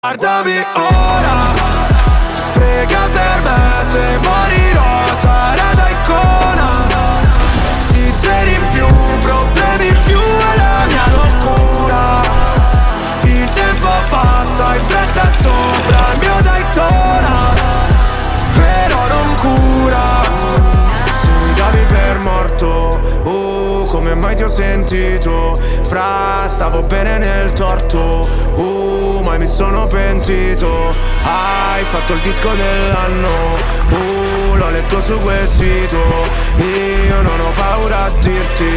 Guardami ora, prega per me, se morirò sarà da icona. Sinceri in più, problemi in più è la mia locura. Il tempo passa in fretta sopra il mio Daytona, però non cura. Se mi davi per morto, come mai ti ho sentito? Fra, stavo bene nel torto, mai mi sono pentito. Hai fatto il disco dell'anno, l'ho letto su quel sito. Io non ho paura a dirti